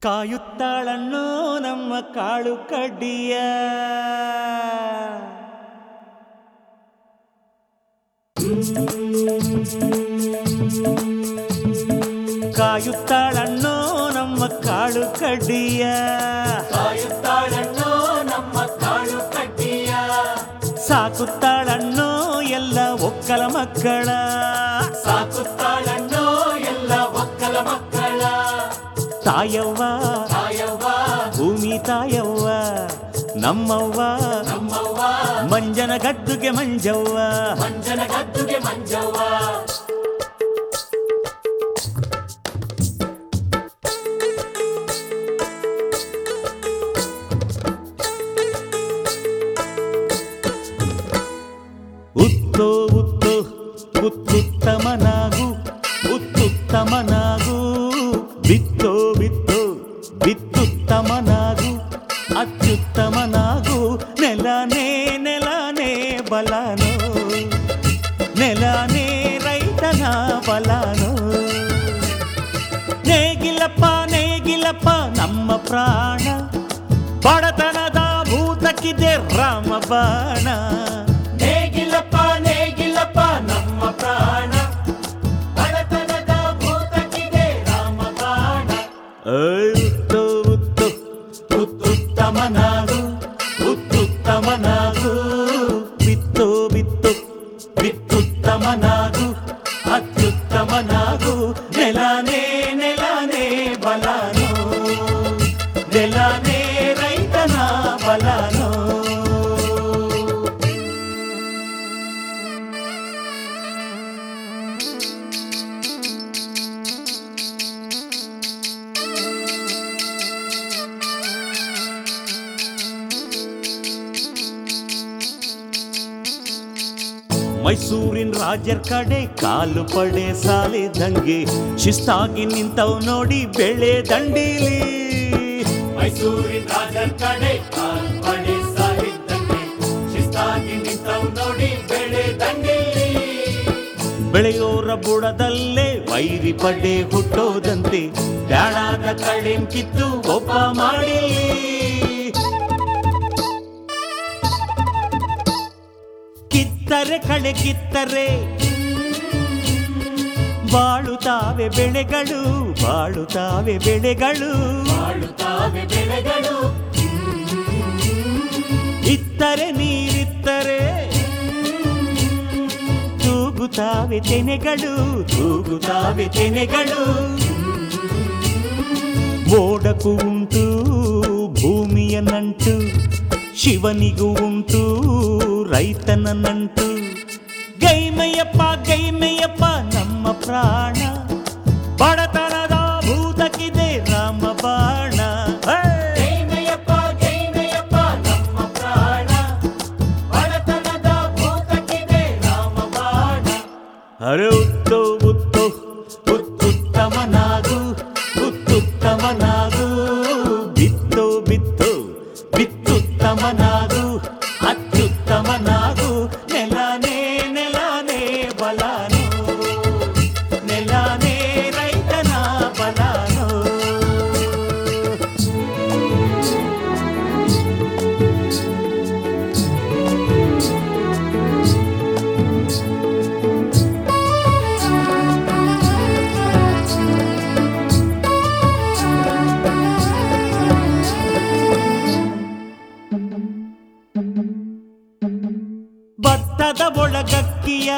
ಕಾಯುತ್ತಾಳನ್ನೋ ನಮ್ಮ ಕಾಳು ಕಡ್ಡಿಯ ಕಾಯುತ್ತಾಳನ್ನೋ ನಮ್ಮ ಕಾಳು ಕಡ್ಡಿಯ ಕಾಯುತ್ತಾಳನ್ನೋ ನಮ್ಮ ಕಾಳು ಕಡ್ಡಿಯ ಸಾಕುತ್ತಾಳನ್ನೋ ಎಲ್ಲ ಒಕ್ಕಲ ಮಕ್ಕಳ ಸಾಕುತ್ತಾಳನ್ನೋ ಎಲ್ಲ ಒಕ್ಕಲ ಮಕ್ಕಳ ತಾಯವ್ವ ತಾಯವ್ವ ಭೂಮಿ ತಾಯವ್ವ ನಮ್ಮವ್ವ ನಮ್ಮವ್ವ ಮಂಜನ ಗದ್ದುಗೆ ಮಂಜವ್ವ ಮಂಜನ ಗದ್ದುಗೆ ಮಂಜವ್ವ ಉತ್ತೋ ಉತ್ತು ಉತ್ತುತ್ತಮನಾಗು ಉತ್ತುತ್ತಮನಾಗು ಬಿತ್ತೋ ಬಿತ್ತೋ ಬಿತ್ತುತ್ತಮನಾಗು ಅತ್ಯುತ್ತಮನಾಗು ನೆಲನೇ ನೆಲನೇ ಬಲನೋ ನೆಲನೇ ರೈತನ ಬಲನೋ ನೇಗಿಲಪ್ಪ ನೇಗಿಲಪ್ಪ ನಮ್ಮ ಪ್ರಾಣ ಬಡತನದ ಭೂತಕ್ಕಿದೆ ರಾಮ ಬಾಣ ನೇಗಿಲಪ್ಪ ನೇಗಿಲಪ್ಪ ನಮ್ಮ ಪ್ರಾಣ ಬಡತನದ ಭೂತಕ್ಕಿದೆ ರಾಮ ಬಾಣ ಉತ್ತು ಉತ್ತು ಉತ್ತುತ್ತಮನಾಗು ಉತ್ತುತ್ತಮನಾಗು ಬಿತ್ತು ಬಿತ್ತು ಬಿತ್ತುತ್ತಮನಾಗು ಅತ್ಯುತ್ತಮನಾಗು ನೆಲನೇ ನೆಲನೇ ಬಲನೋ ನೆಲನೇ ರೈತನ ಬಲನೋ ಮೈಸೂರಿನ ರಾಜರ ಕಡೆ ಕಾಲು ಪಡೆ ಸಾಲಿದಂಗೆ ಶಿಸ್ತಾಗಿ ನಿಂತವ್ ನೋಡಿ ಬೆಳೆ ದಂಡೀಲಿ ಮೈಸೂರಿನ ರಾಜರ ಕಡೆ ಕಾಲು ಪಡೆ ಸಾಲಿದ್ದಂಗೆ ಶಿಸ್ತಾಗಿ ನಿಂತವ್ ನೋಡಿ ಬೆಳೆ ದಂಡೇಲಿ ಬೆಳೆಯೋರ ಬುಡದಲ್ಲೇ ವೈರಿ ಪಡೆ ಹುಟ್ಟೋದಂತೆ ಬ್ಯಾಡಾದ ಕಳೆನ್ ಕಿತ್ತು ಒಬ್ಬ ಮಾಡಿ ಕಿತ್ತರೆ ಕಳೆ ಕಿತ್ತರೆ ಬಾಳುತ್ತಾವೆ ಬೆಳೆಗಳು ಬಾಳುತ್ತಾವೆ ಬೆಳೆಗಳು ಬಾಳುತ್ತಾವೆ ಬೆಳೆಗಳು ಇತ್ತರೆ ನೀರಿತ್ತರೆ ತೂಗುತ್ತಾವೆ ತೆನೆಗಳು ತೂಗುತ್ತಾವೆ ತೆನೆಗಳು ಮೋಡಕ್ಕೂ ಉಂಟು ಭೂಮಿಯ ನಂಟು ಶಿವನಿಗೂ ಉಂಟು ರೈತನ ನಂಟು ಗೈಮಯ್ಯಪ್ಪ ಗೈಮಯ್ಯಪ್ಪ ನಮ್ಮ ಪ್ರಾಣ ಬಡತನದ ಭೂತಕ್ಕಿದೆ ರಾಮ ಬಾಣ ಗೈಮಯ್ಯಪ್ಪ ಗೈಮಯ್ಯಪ್ಪ ನಮ್ಮ ಪ್ರಾಣ ಬಡತನದ ಭೂತಕ್ಕಿದೆ ರಾಮ ಬಾಣ ಅರೆ ಉತ್ತೋ ಉತ್ತೋ ಉತ್ತುತ್ತಮನಾಗು ಉತ್ತುತ್ತಮನಾಗು ಬಿತ್ತೋ ಬಿತ್ತೋ ಬಿತ್ತುತ್ತಮನಾಗು ಅತ್ಯುತ್ತಮನಾಗು ನೆಲನೇ ನೆಲನೇ ಬಲನೋ ನೆಲನೇ ರೈತನ ಬಲನೋ ಭತ್ತದ ಒಳಗಕ್ಕಿಯ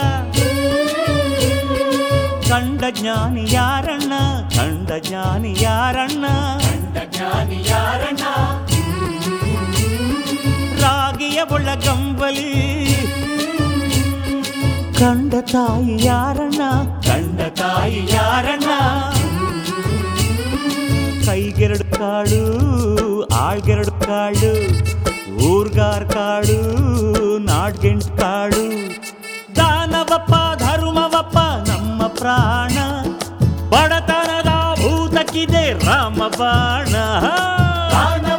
ಕಂಡ ಜ್ಞಾನಿ ಯಾರಣ್ಣ ಕಂಡ ಜ್ಞಾನಿ ಯಾರಣ್ಣ ಕಂಡ ಜ್ಞಾನಿ ಯಾರಣ್ಣ ರಾಗಿಯ ಒಳಗಂಬಲಿ ಕಂಡ ತಾಯಿ ಯಾರಣ್ಣ ಕಂಡ ತಾಯಿ ಯಾರಣ್ಣ ಕೈಗೆರಡು ಕಾಳು ಆಳ್ಗೆರಡು ಕಾಳು ಊರ್ಗಾರ್ ಕಾಳು ನಾಡ್ಗೆಂಟ್ ಕಾಳು ದಾನವಪ್ಪ ಧರ್ಮವಪ್ಪ ನಮ್ಮ ಪ್ರಾಣ ಬಡತನದ ಭೂತಕ್ಕಿದೆ ರಾಮ ಬಾಣ ದಾನ